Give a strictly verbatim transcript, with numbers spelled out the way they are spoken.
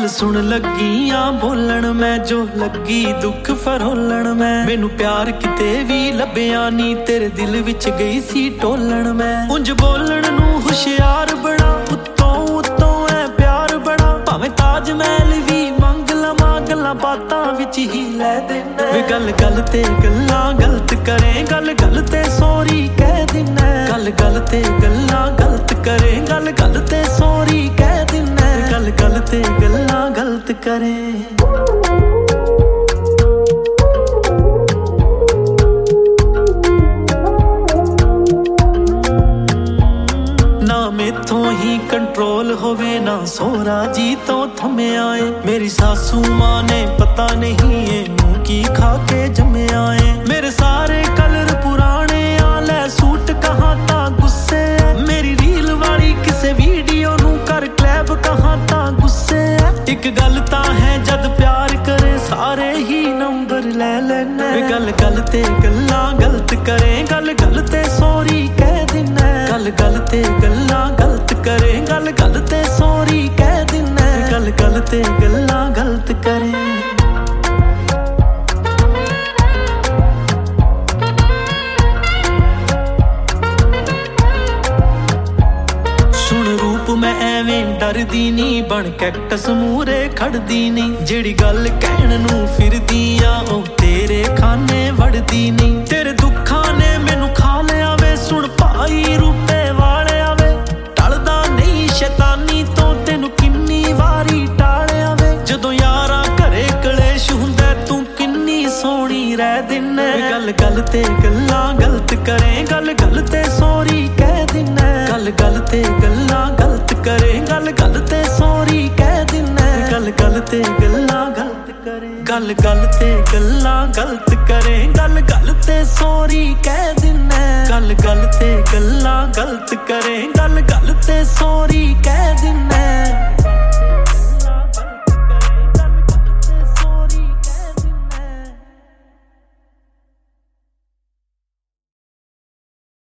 गल सुन लगी आ बोलन मैं जो लगी दुख फरोलन मैं मैनू प्यार किते भी लभ्या नी तेरे दिल विच गई सी टोलन मैं उंज बोलन नू हुशियार बड़ा उत्तों उत्तों है प्यार बड़ा भावें ताज महल भी मंग लवां गल्लां बातां विच ही लै देना वे गल गल ते गल्लां गलत करे गल गल ते सॉरी कह देना गल गल ते गल्लां गलत करे गल गल ते सॉरी कह देना गल गल ते गल्लां गलत करे ना मेथों ही कंट्रोल होवे ना सोहरा जी तो थमे आए मेरी सासू मां ने पता नहीं है मुंह की खा के जमे आए मेरे सारे कलर पुराने आले सूट कहाँ ता गुस्से मेरी रील वाली किसे वीडियो नू कर क्लैब कहाँ ता गुस्से एक गल ता है जद प्यार करे सारे ही नंबर ले लेने गल गल ते गल्लां गलत करे गल गल ते सॉरी कह देना गल गल ते गल्लां गलत करे गल गल ते सॉरी कह देना गल गल ते गल्लां गलत करे मैं एवें डरदी नी बन कैक्टस मूरे खड़दी नी जेड़ी गल कहण नू फिरदी आ ओ तेरे खाने वड़दी नी तेरे दुखां ने मैनू खा लिया वे सुन भाई रूपे वाले आवे टलदा नहीं शैतानी तो तेनू किन्नी वारी टालिया वे जदों यारां घरे कलेश हुंदा तू किन्नी सोहणी रह दिना गल गल ते गल्लां गलत करे गल गल ते सॉरी कह दिना गल गल ते गल्लां गलत करे गल गल ते सॉरी कह देना गल गल ते गल्लां गलत करे गल गल ते गल्लां गलत करे गल गल ते सॉरी कह देना गल गल ते गल्लां गलत करे गल गल ते सॉरी कह